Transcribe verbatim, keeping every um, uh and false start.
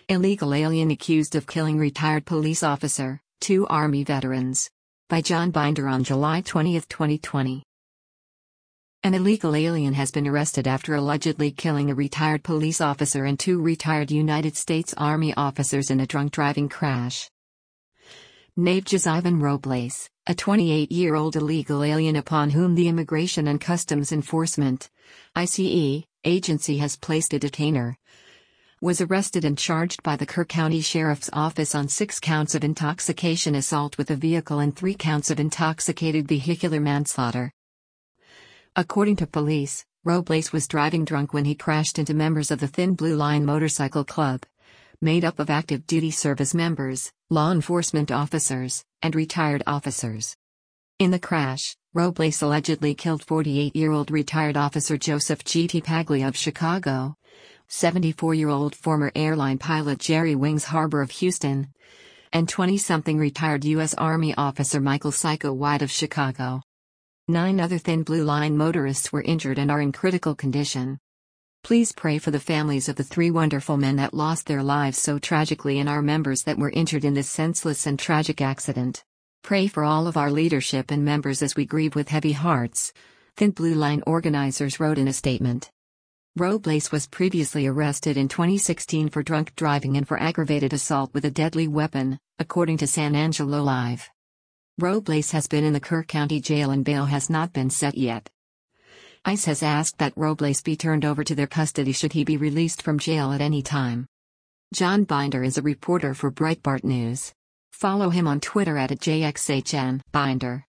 Illegal alien accused of killing retired police officer, two Army veterans. By John Binder on July twentieth, twenty twenty. An illegal alien has been arrested after allegedly killing a retired police officer and two retired United States Army officers in a drunk driving crash. Navjas Ivan Robles, a twenty-eight-year-old illegal alien upon whom the Immigration and Customs Enforcement (I C E) agency has placed a detainer, was arrested and charged by the Kerr County Sheriff's Office on six counts of intoxication assault with a vehicle and three counts of intoxicated vehicular manslaughter. According to police, Robles was driving drunk when he crashed into members of the Thin Blue Line Motorcycle Club, made up of active duty service members, law enforcement officers, and retired officers. In the crash, Robles allegedly killed forty-eight-year-old retired officer Joseph G T Paglia of Chicago, seventy-four-year-old former airline pilot Jerry Wings Harbor of Houston, and twenty-something retired U S Army officer Michael Psycho White of Chicago. Nine other Thin Blue Line motorists were injured and are in critical condition. Please pray for the families of the three wonderful men that lost their lives so tragically and our members that were injured in this senseless and tragic accident. Pray for all of our leadership and members as we grieve with heavy hearts, Thin Blue Line organizers wrote in a statement. Robles was previously arrested in twenty sixteen for drunk driving and for aggravated assault with a deadly weapon, according to San Angelo Live. Robles has been in the Kerr County Jail and bail has not been set yet. ICE has asked that Robles be turned over to their custody should he be released from jail at any time. John Binder is a reporter for Breitbart News. Follow him on Twitter at J X H N Binder.